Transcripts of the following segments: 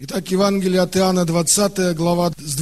Итак, Евангелие от Иоанна, 20 глава, с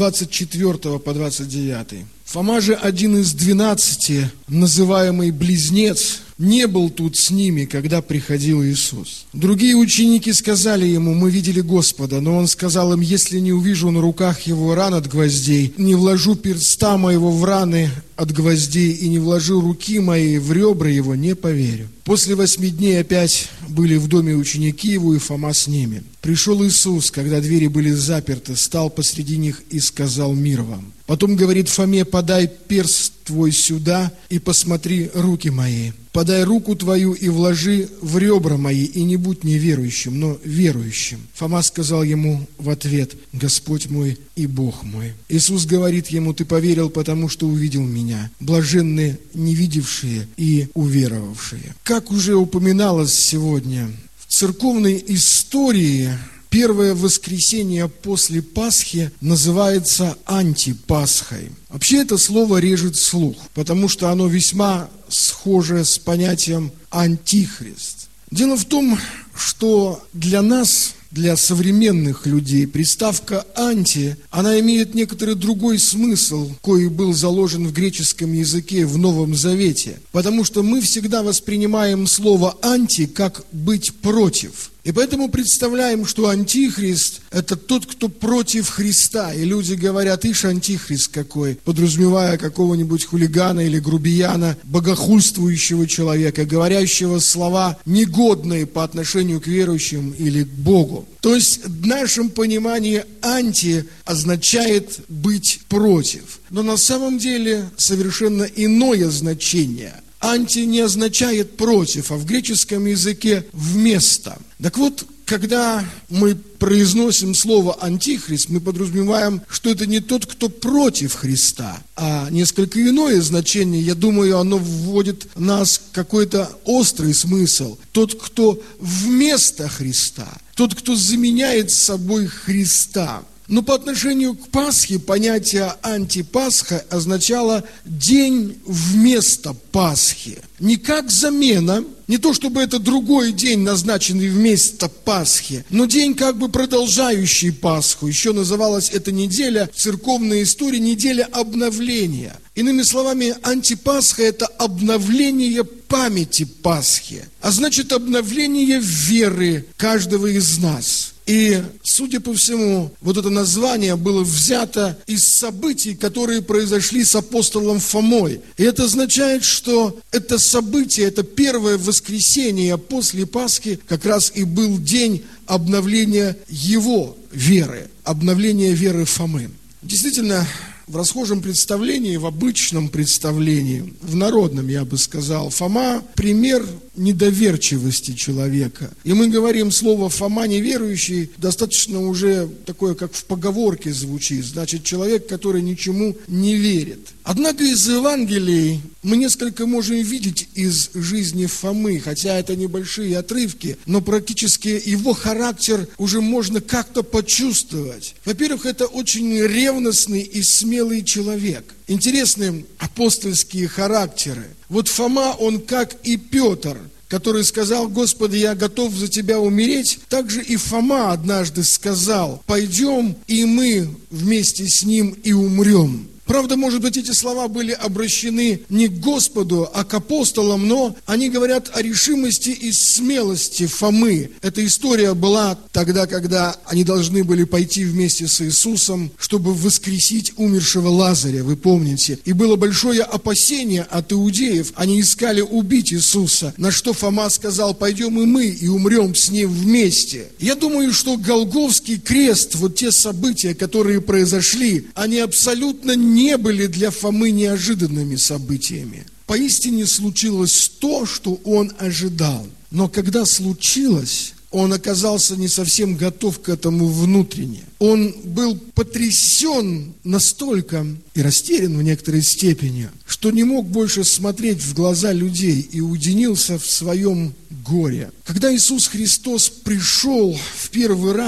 24 по 29. Фома же, один из 12, называемый Близнец, не был тут с ними, когда приходил Иисус. Другие ученики сказали ему: мы видели Господа. Но он сказал им: если не увижу на руках его ран от гвоздей, не вложу перста моего в раны от гвоздей и не вложу руки мои в ребра его, не поверю. После 8 дней опять были в доме ученики его, и Фома с ними. Пришел Иисус, когда двери были заперты, стал посреди них и сказал: мир вам. Потом говорит Фоме: подай перст твой сюда и посмотри руки мои. Подай руку твою и вложи в ребра мои, и не будь неверующим, но верующим. Фома сказал ему в ответ: Господь мой и Бог мой. Иисус говорит ему: ты поверил, потому что увидел меня. Блаженны не видевшие и уверовавшие. Как уже упоминалось сегодня, в церковной истории первое воскресенье после Пасхи называется антипасхой. Вообще это слово режет слух, потому что оно весьма схоже с понятием антихрист. Дело в том, что для нас, для современных людей, приставка «анти», она имеет некоторый другой смысл, кой был заложен в греческом языке в Новом Завете. Потому что мы всегда воспринимаем слово «анти» как «быть против». И поэтому представляем, что антихрист – это тот, кто против Христа. И люди говорят: ишь, антихрист какой, подразумевая какого-нибудь хулигана или грубияна, богохульствующего человека, говорящего слова негодные по отношению к верующим или к Богу. То есть в нашем понимании «анти» означает «быть против». Но на самом деле совершенно иное значение. «Анти» не означает «против», а в греческом языке «вместо». Так вот, когда мы произносим слово «антихрист», мы подразумеваем, что это не тот, кто против Христа, а несколько иное значение. Я думаю, оно вводит в нас какой-то острый смысл. Тот, кто вместо Христа, тот, кто заменяет собой Христа. Но по отношению к Пасхе понятие «антипасха» означало «день вместо Пасхи». Не как замена, не то чтобы это другой день, назначенный вместо Пасхи, но день как бы продолжающий Пасху. Еще называлась эта неделя в церковной истории неделя обновления. Иными словами, антипасха – это обновление памяти Пасхи, а значит обновление веры каждого из нас. И, судя по всему, вот это название было взято из событий, которые произошли с апостолом Фомой. И это означает, что это событие, это первое воскресенье после Пасхи, как раз и был день обновления его веры, обновления веры Фомы. Действительно, в расхожем представлении, в обычном представлении, в народном, я бы сказал, Фома – пример недоверчивости человека. И мы говорим слово «Фома неверующий», достаточно уже такое, как в поговорке звучит, значит, человек, который ничему не верит. Однако из Евангелий мы несколько можем видеть из жизни Фомы, хотя это небольшие отрывки, но практически его характер уже можно как-то почувствовать. Во-первых, это очень ревностный и смелый человек. Интересны апостольские характеры. Вот Фома, он как и Петр, который сказал: Господи, я готов за Тебя умереть. Также и Фома однажды сказал: пойдем, и мы вместе с ним и умрем. Правда, может быть, эти слова были обращены не к Господу, а к апостолам, но они говорят о решимости и смелости Фомы. Эта история была тогда, когда они должны были пойти вместе с Иисусом, чтобы воскресить умершего Лазаря, вы помните. И было большое опасение от иудеев. Они искали убить Иисуса, на что Фома сказал: пойдем и мы, и умрем с ним вместе. Я думаю, что Голгофский крест, вот те события, которые произошли, они абсолютно не были для Фомы неожиданными событиями. Поистине случилось то, что он ожидал. Но когда случилось, он оказался не совсем готов к этому внутренне. Он был потрясен настолько и растерян в некоторой степени, что не мог больше смотреть в глаза людей и уединился в своем горе. Когда Иисус Христос пришел в первый раз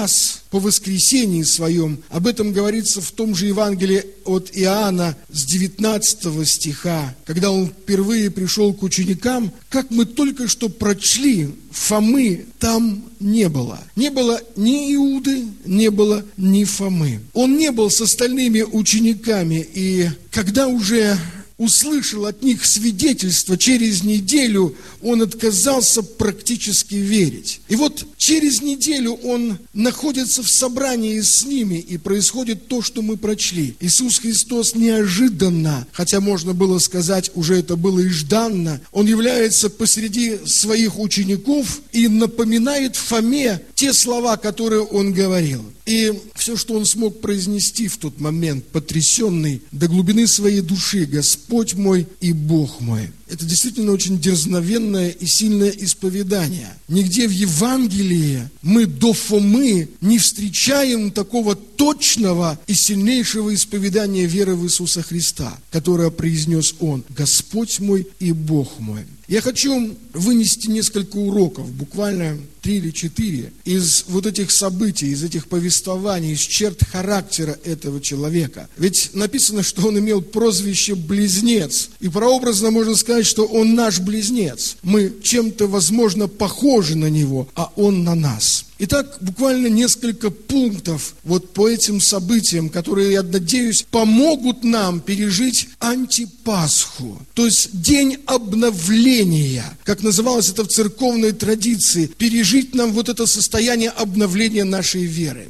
по воскресении своем. Об этом говорится в том же Евангелии от Иоанна с 19 стиха, когда он впервые пришел к ученикам. Как мы только что прочли, Фомы там не было. Не было ни Иуды, не было ни Фомы. Он не был с остальными учениками, и когда уже услышал от них свидетельство, через неделю он отказался практически верить. И вот через неделю он находится в собрании с ними, и происходит то, что мы прочли. Иисус Христос неожиданно, хотя можно было сказать, уже это было и жданно, он является посреди своих учеников и напоминает Фоме те слова, которые он говорил. И все, что он смог произнести в тот момент, потрясенный до глубины своей души: «Господь мой и Бог мой». Это действительно очень дерзновенное и сильное исповедание. Нигде в Евангелии мы до Фомы не встречаем такого точного и сильнейшего исповедания веры в Иисуса Христа, которое произнес он: «Господь мой и Бог мой». Я хочу вынести несколько уроков, буквально 3 или 4, из вот этих событий, из этих повествований, из черт характера этого человека. Ведь написано, что он имел прозвище «близнец». И прообразно можно сказать, что он наш близнец. Мы чем-то, возможно, похожи на него, а он на нас. Итак, буквально несколько пунктов вот по этим событиям, которые, я надеюсь, помогут нам пережить антипасху, то есть день обновления, как называлось это в церковной традиции, пережить нам вот это состояние обновления нашей веры.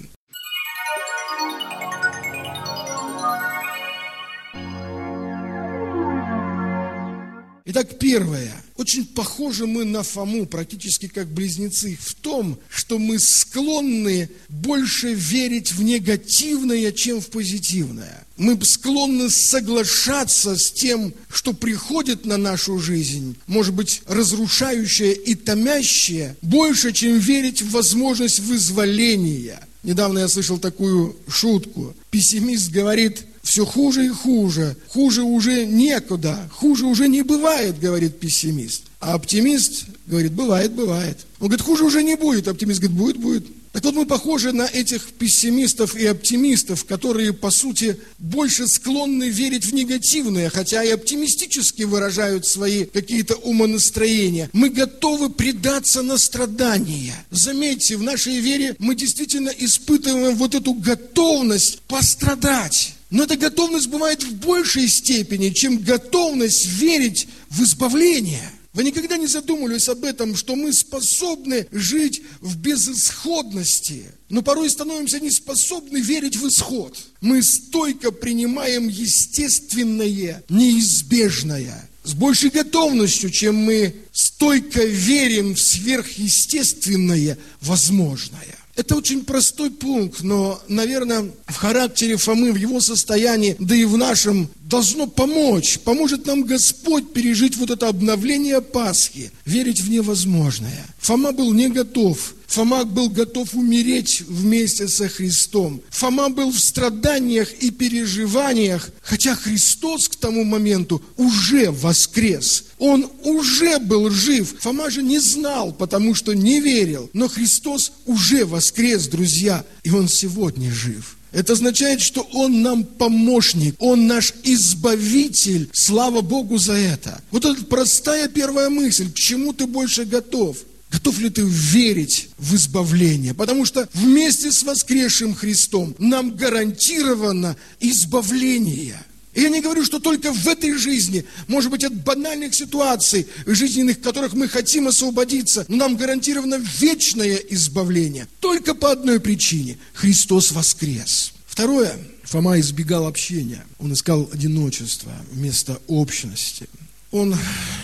Итак, первое. Очень похожи мы на Фому, практически как близнецы, в том, что мы склонны больше верить в негативное, чем в позитивное. Мы склонны соглашаться с тем, что приходит на нашу жизнь, может быть, разрушающее и томящее, больше, чем верить в возможность вызволения. Недавно я слышал такую шутку. Пессимист говорит: все хуже и хуже, хуже уже некуда, хуже уже не бывает, говорит пессимист. А оптимист говорит: бывает, бывает. Он говорит: хуже уже не будет, оптимист говорит: будет, будет. Так вот, мы похожи на этих пессимистов и оптимистов, которые, по сути, больше склонны верить в негативное, хотя и оптимистически выражают свои какие-то умонастроения. Мы готовы предаться на страдания. Заметьте, в нашей вере мы действительно испытываем вот эту готовность пострадать. Но эта готовность бывает в большей степени, чем готовность верить в избавление. Вы никогда не задумывались об этом, что мы способны жить в безысходности, но порой становимся неспособны верить в исход. Мы стойко принимаем естественное, неизбежное, с большей готовностью, чем мы стойко верим в сверхъестественное, возможное. Это очень простой пункт, но, наверное, в характере Фомы, в его состоянии, да и в нашем, должно помочь. Поможет нам Господь пережить вот это обновление Пасхи, верить в невозможное. Фома был не готов. Фома был готов умереть вместе со Христом. Фома был в страданиях и переживаниях, хотя Христос к тому моменту уже воскрес. Он уже был жив. Фома же не знал, потому что не верил. Но Христос уже воскрес, друзья, и Он сегодня жив. Это означает, что Он нам помощник, Он наш избавитель. Слава Богу за это. Вот эта простая первая мысль: к чему ты больше готов? Готов ли ты верить в избавление? Потому что вместе с воскресшим Христом нам гарантировано избавление. И я не говорю, что только в этой жизни, может быть, от банальных ситуаций жизненных, в которых мы хотим освободиться, но нам гарантировано вечное избавление. Только по одной причине: Христос воскрес. Второе. Фома избегал общения. Он искал одиночество вместо общности. Он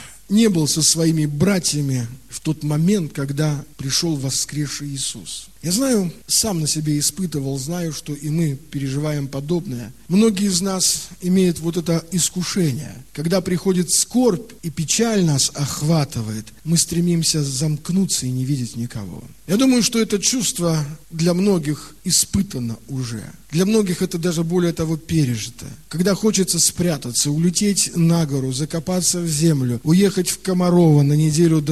не был со своими братьями в тот момент, когда пришел воскресший Иисус. Я знаю, сам на себе испытывал, знаю, что и мы переживаем подобное. Многие из нас имеют вот это искушение. Когда приходит скорбь и печаль нас охватывает, мы стремимся замкнуться и не видеть никого. Я думаю, что это чувство для многих испытано уже. Для многих это даже более того пережито. Когда хочется спрятаться, улететь на гору, закопаться в землю, уехать в Комарово на неделю до второго,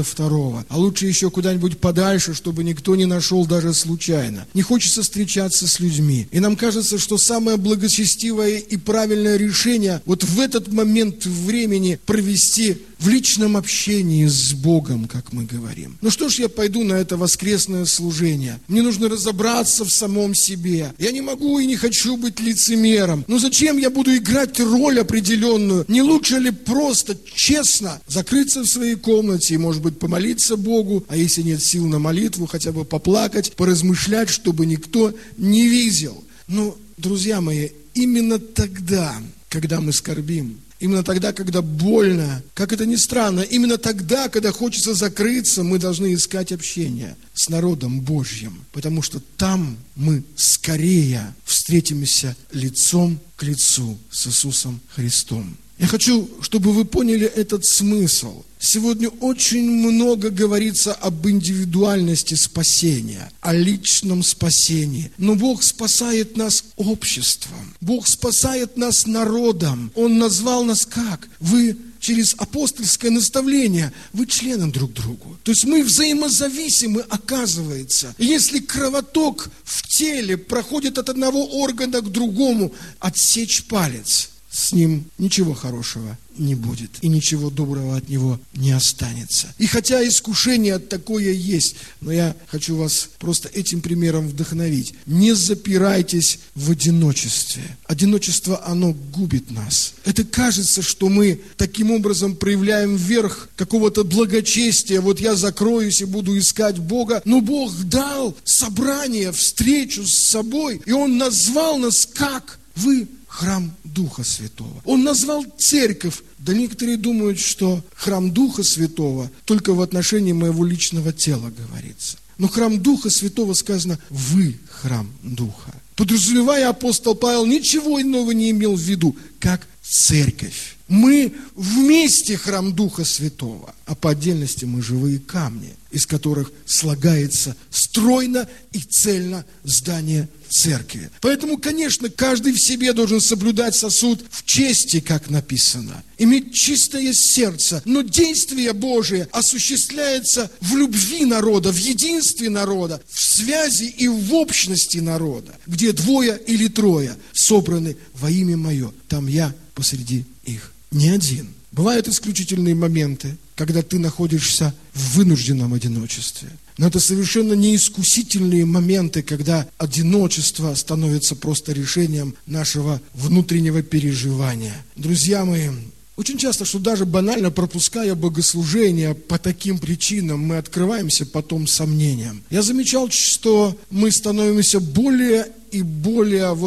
Святого, а лучше еще куда-нибудь подальше, чтобы никто не нашел даже случайно. Не хочется встречаться с людьми. И нам кажется, что самое благочестивое и правильное решение вот в этот момент времени провести в личном общении с Богом, как мы говорим. Ну что ж, я пойду на это воскресное служение. Мне нужно разобраться в самом себе. Я не могу и не хочу быть лицемером. Но зачем я буду играть роль определенную? Не лучше ли просто, честно, закрыться в своей комнате и, может быть, помолиться Богу, а если нет сил на молитву, хотя бы поплакать, поразмышлять, чтобы никто не видел. Но, друзья мои, именно тогда, когда мы скорбим, именно тогда, когда больно, как это ни странно, именно тогда, когда хочется закрыться, мы должны искать общение с народом Божьим, потому что там мы скорее встретимся лицом к лицу с Иисусом Христом. Я хочу, чтобы вы поняли этот смысл. Сегодня очень много говорится об индивидуальности спасения, о личном спасении. Но Бог спасает нас обществом. Бог спасает нас народом. Он назвал нас как? Вы через апостольское наставление, вы члены друг другу. То есть мы взаимозависимы, оказывается. Если кровоток в теле проходит от одного органа к другому, отсечь палец, с ним ничего хорошего не будет, и ничего доброго от него не останется. И хотя искушение такое есть, но я хочу вас просто этим примером вдохновить. Не запирайтесь в одиночестве. Одиночество, оно губит нас. Это кажется, что мы таким образом проявляем верх какого-то благочестия. Вот я закроюсь и буду искать Бога. Но Бог дал собрание, встречу с собой, и Он назвал нас как? Вы храм Духа Святого. Он назвал церковь. Да некоторые думают, что храм Духа Святого только в отношении моего личного тела говорится. Но храм Духа Святого сказано, вы храм Духа. Подразумевая, апостол Павел ничего иного не имел в виду, как церковь. Мы вместе храм Духа Святого, а по отдельности мы живые камни, из которых слагается стройно и цельно здание церкви. Поэтому, конечно, каждый в себе должен соблюдать сосуд в чести, как написано, иметь чистое сердце, но действие Божие осуществляется в любви народа, в единстве народа, в связи и в общности народа, где двое или трое собраны во имя Мое, там я посреди их. Не один. Бывают исключительные моменты, когда ты находишься в вынужденном одиночестве. Но это совершенно неискусительные моменты, когда одиночество становится просто решением нашего внутреннего переживания. Друзья мои, очень часто, что даже банально пропуская богослужение по таким причинам, мы открываемся потом сомнениям. Я замечал, что мы становимся более и более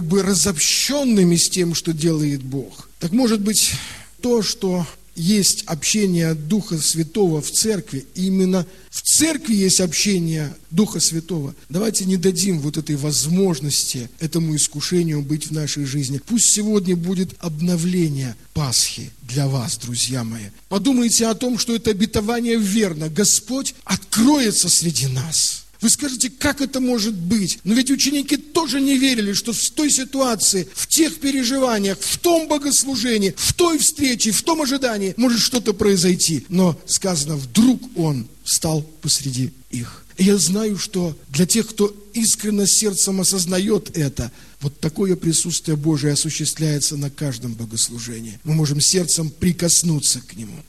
разобщенными с тем, что делает Бог. Так может быть, то, что есть общение Духа Святого в церкви, и именно в церкви есть общение Духа Святого. Давайте не дадим вот этой возможности, этому искушению быть в нашей жизни. Пусть сегодня будет обновление Пасхи для вас, друзья мои. Подумайте о том, что это обетование верно. Господь откроется среди нас. Вы скажете, как это может быть? Но ведь ученики тоже не верили, что в той ситуации, в тех переживаниях, в том богослужении, в той встрече, в том ожидании может что-то произойти. Но сказано, вдруг Он стал посреди их. И я знаю, что для тех, кто искренне сердцем осознает это, вот такое присутствие Божие осуществляется на каждом богослужении. Мы можем сердцем прикоснуться к Нему.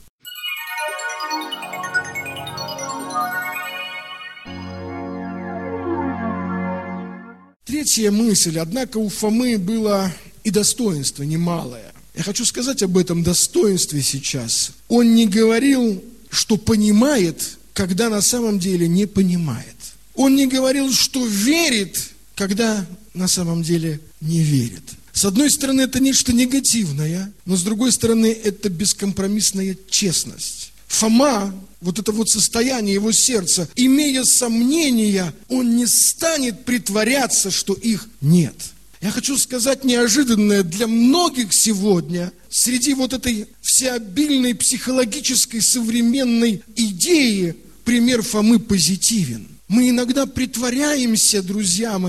Третья мысль. Однако у Фомы было и достоинство немалое. Я хочу сказать об этом достоинстве сейчас. Он не говорил, что понимает, когда на самом деле не понимает. Он не говорил, что верит, когда на самом деле не верит. С одной стороны, это нечто негативное, но с другой стороны, это бескомпромиссная честность. Фома, вот это вот состояние его сердца, имея сомнения, он не станет притворяться, что их нет. Я хочу сказать неожиданное для многих сегодня, среди вот этой всеобильной психологической современной идеи, пример Фомы позитивен. Мы иногда притворяемся, друзья мои,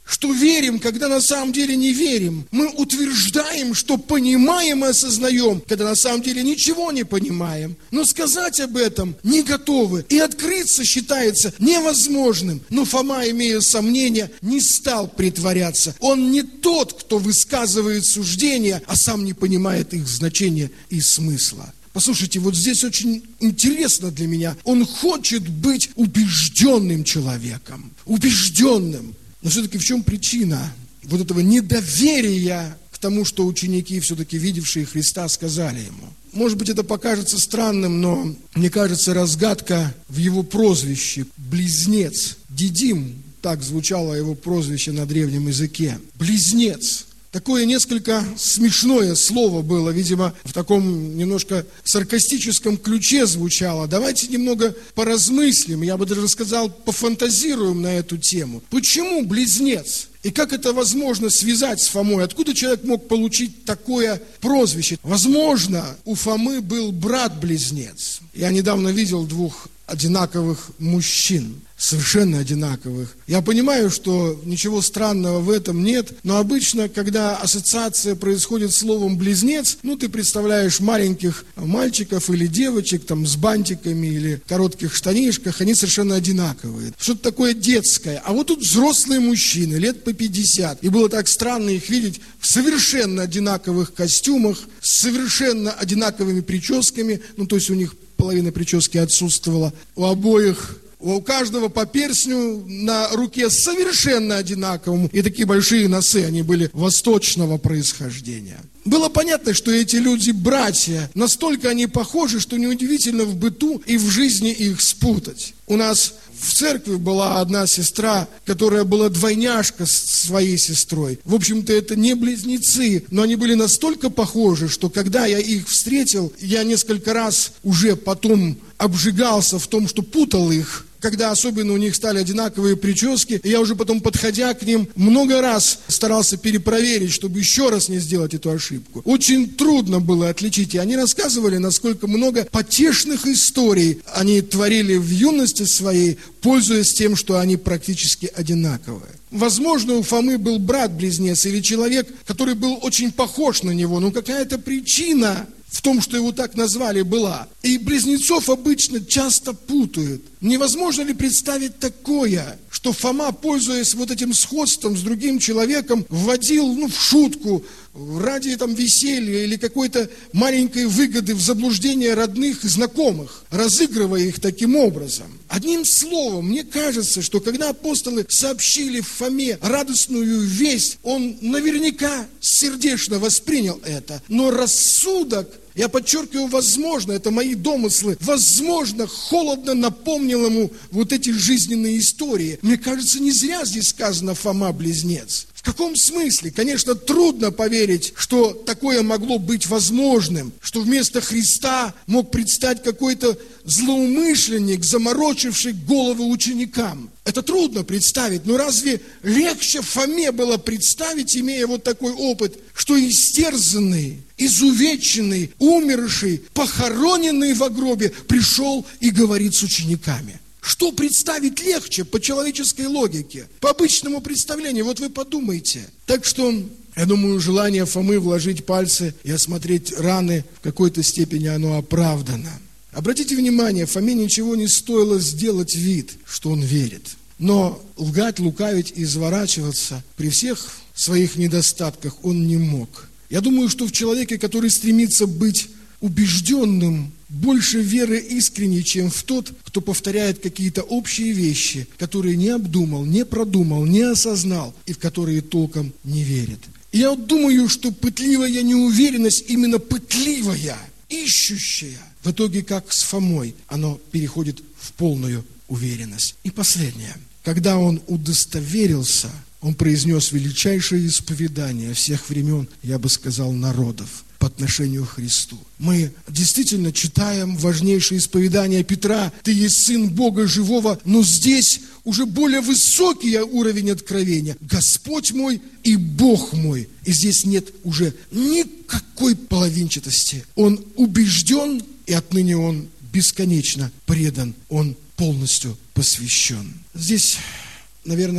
что верим, когда на самом деле не верим. Мы утверждаем, что понимаем и осознаем, когда на самом деле ничего не понимаем. Но сказать об этом не готовы. И открыться считается невозможным. Но Фома, имея сомнения, не стал притворяться. Он не тот, кто высказывает суждения, а сам не понимает их значения и смысла. Послушайте, вот здесь очень интересно для меня. Он хочет быть убежденным человеком. Убежденным. Но все-таки в чем причина вот этого недоверия к тому, что ученики, все-таки видевшие Христа, сказали ему? Может быть, это покажется странным, но мне кажется, разгадка в его прозвище «близнец». Дидим, так звучало его прозвище на древнем языке. Близнец. Такое несколько смешное слово было, видимо, в таком немножко саркастическом ключе звучало. Давайте немного поразмыслим, я бы даже сказал, пофантазируем на эту тему. Почему близнец? И как это возможно связать с Фомой? Откуда человек мог получить такое прозвище? Возможно, у Фомы был брат-близнец. Я недавно видел двух одинаковых мужчин, совершенно одинаковых. Я понимаю, что ничего странного в этом нет, но обычно, когда ассоциация происходит с словом «близнец», ты представляешь маленьких мальчиков или девочек там с бантиками или коротких штанишках, они совершенно одинаковые. Что-то такое детское. А вот тут взрослые мужчины, лет по 50. И было так странно их видеть в совершенно одинаковых костюмах, с совершенно одинаковыми прическами, то есть у них половина прически отсутствовала, у обоих, у каждого по перстню на руке совершенно одинаковому, и такие большие носы, они были восточного происхождения. Было понятно, что эти люди братья, настолько они похожи, что неудивительно в быту и в жизни их спутать. У нас в церкви была одна сестра, которая была двойняшка с своей сестрой. В общем-то, это не близнецы, но они были настолько похожи, что когда я их встретил, я несколько раз уже потом обжигался в том, что путал их. Когда особенно у них стали одинаковые прически, я уже потом, подходя к ним, много раз старался перепроверить, чтобы еще раз не сделать эту ошибку. Очень трудно было отличить. И они рассказывали, насколько много потешных историй они творили в юности своей, пользуясь тем, что они практически одинаковые. Возможно, у Фомы был брат-близнец или человек, который был очень похож на него, но какая-то причина в том, что его так назвали, была. И близнецов обычно часто путают. Невозможно ли представить такое, что Фома, пользуясь вот этим сходством с другим человеком, вводил, в шутку, ради веселья или какой-то маленькой выгоды в заблуждение родных и знакомых, разыгрывая их таким образом. Одним словом, мне кажется, что когда апостолы сообщили Фоме радостную весть, он наверняка сердечно воспринял это. Но рассудок, я подчеркиваю, возможно, это мои домыслы, возможно, холодно напомнил ему вот эти жизненные истории. Мне кажется, не зря здесь сказано «Фома-близнец». В каком смысле? Конечно, трудно поверить, что такое могло быть возможным, что вместо Христа мог предстать какой-то злоумышленник, заморочивший головы ученикам. Это трудно представить, но разве легче Фоме было представить, имея вот такой опыт, что истерзанный, изувеченный, умерший, похороненный во гробе пришел и говорит с учениками? Что представить легче по человеческой логике, по обычному представлению? Вот вы подумайте. Так что, я думаю, желание Фомы вложить пальцы и осмотреть раны в какой-то степени оно оправдано. Обратите внимание, Фоме ничего не стоило сделать вид, что он верит. Но лгать, лукавить и изворачиваться при всех своих недостатках он не мог. Я думаю, что в человеке, который стремится быть убежденным, больше веры искренней, чем в тот, кто повторяет какие-то общие вещи, которые не обдумал, не продумал, не осознал и в которые толком не верит. И я думаю, что пытливая неуверенность, именно пытливая, ищущая, в итоге, как с Фомой, оно переходит в полную уверенность. И последнее. Когда он удостоверился, он произнес величайшее исповедание всех времен, я бы сказал, народов по отношению к Христу. Мы действительно читаем важнейшее исповедание Петра: «Ты есть Сын Бога живого», но здесь уже более высокий уровень откровения: «Господь мой и Бог мой». И здесь нет уже никакой половинчатости. Он убежден, и отныне он бесконечно предан, он полностью посвящен. Здесь, наверное,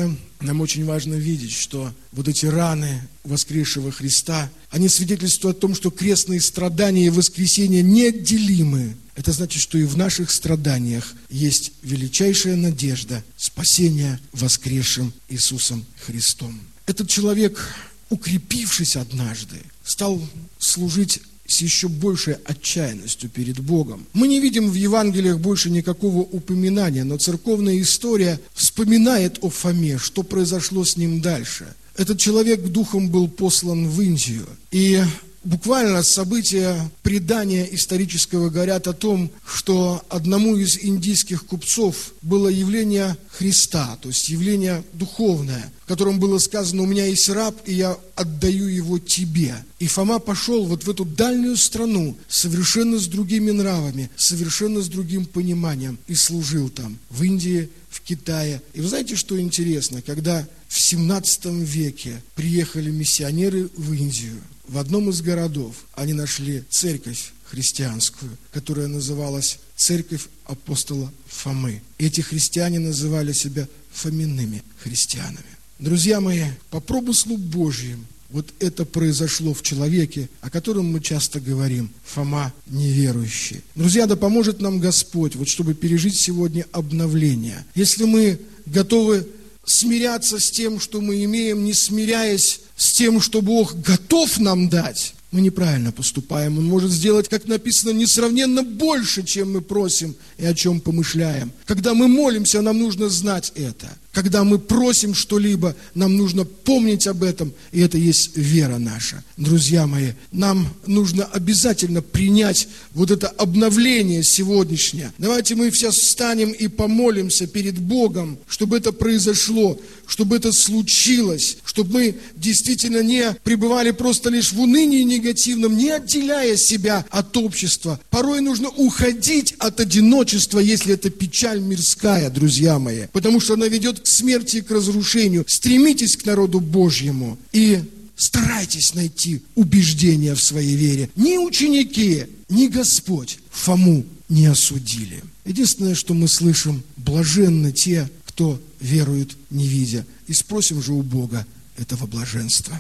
нам очень важно видеть, что вот эти раны воскресшего Христа, они свидетельствуют о том, что крестные страдания и воскресение неотделимы. Это значит, что и в наших страданиях есть величайшая надежда спасения воскресшим Иисусом Христом. Этот человек, укрепившись однажды, стал служить с еще большей отчаянностью перед Богом. Мы не видим в Евангелиях больше никакого упоминания, но церковная история вспоминает о Фоме, что произошло с ним дальше. Этот человек духом был послан в Индию, и буквально события предания исторического говорят о том, что одному из индийских купцов было явление Христа, то есть явление духовное, в котором было сказано: «У меня есть раб, и я отдаю его тебе». И Фома пошел вот в эту дальнюю страну совершенно с другими нравами, совершенно с другим пониманием, и служил там, в Индии, в Китае. И вы знаете, что интересно? Когда в 17 веке приехали миссионеры в Индию, в одном из городов они нашли церковь христианскую, которая называлась Церковь апостола Фомы. Эти христиане называли себя Фомиными христианами. Друзья мои, по промыслу Божьему вот это произошло в человеке, о котором мы часто говорим: Фома неверующий. Друзья, да поможет нам Господь, вот чтобы пережить сегодня обновление. Если мы готовы смиряться с тем, что мы имеем, не смиряясь с тем, что Бог готов нам дать, мы неправильно поступаем. Он может сделать, как написано, несравненно больше, чем мы просим и о чем помышляем. Когда мы молимся, нам нужно знать это. Когда мы просим что-либо, нам нужно помнить об этом, и это есть вера наша. Друзья мои, нам нужно обязательно принять вот это обновление сегодняшнее. Давайте мы все встанем и помолимся перед Богом, чтобы это произошло, чтобы это случилось, чтобы мы действительно не пребывали просто лишь в унынии негативном, не отделяя себя от общества. Порой нужно уходить от одиночества, если это печаль мирская, друзья мои, потому что она ведет к смерти и к разрушению. Стремитесь к народу Божьему и старайтесь найти убеждение в своей вере. Ни ученики, ни Господь Фому не осудили. Единственное, что мы слышим: блаженны те, кто верует, не видя. И спросим же у Бога этого блаженства.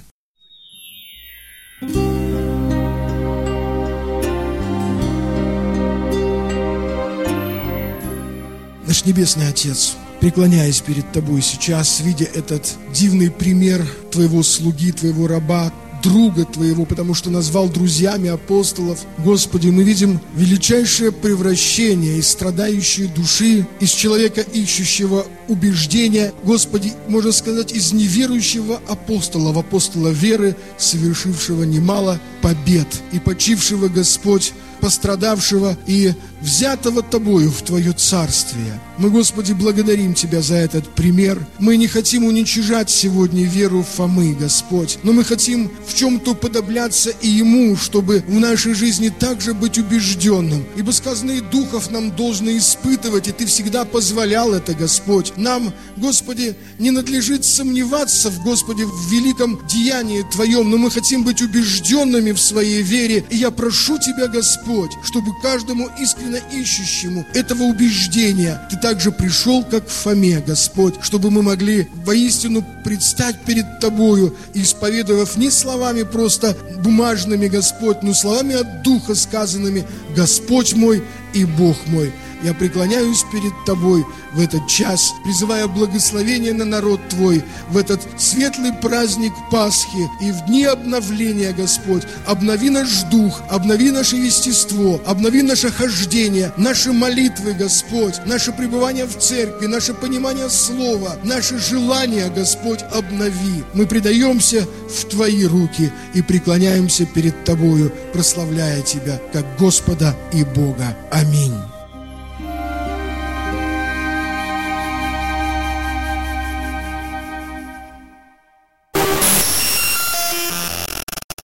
Наш Небесный Отец, преклоняясь перед Тобой сейчас, видя этот дивный пример Твоего слуги, Твоего раба, друга Твоего, потому что назвал друзьями апостолов, Господи, мы видим величайшее превращение из страдающей души, из человека, ищущего убеждения, Господи, можно сказать, из неверующего апостола, в апостола веры, совершившего немало побед и почившего, Господь, пострадавшего и взятого Тобою в Твое Царствие. Мы, Господи, благодарим Тебя за этот пример. Мы не хотим уничижать сегодня веру Фомы, Господь, но мы хотим в чем-то уподобляться и ему, чтобы в нашей жизни также быть убежденным. Ибо сказано, и духов нам должно испытывать, и Ты всегда позволял это, Господь. Нам, Господи, не надлежит сомневаться в, Господи, в великом деянии Твоем, но мы хотим быть убежденными в своей вере. И я прошу Тебя, Господь, чтобы каждому искренне ищущему этого убеждения Ты также пришел, как в Фоме, Господь, чтобы мы могли воистину предстать перед Тобою, исповедовав не словами просто бумажными, Господь, но словами от Духа сказанными: Господь мой и Бог мой. Я преклоняюсь перед Тобой в этот час, призывая благословение на народ Твой в этот светлый праздник Пасхи и в дни обновления, Господь. Обнови наш дух, обнови наше естество, обнови наше хождение, наши молитвы, Господь, наше пребывание в церкви, наше понимание слова, наши желания, Господь, обнови. Мы предаемся в Твои руки и преклоняемся перед Тобою, прославляя Тебя как Господа и Бога. Аминь.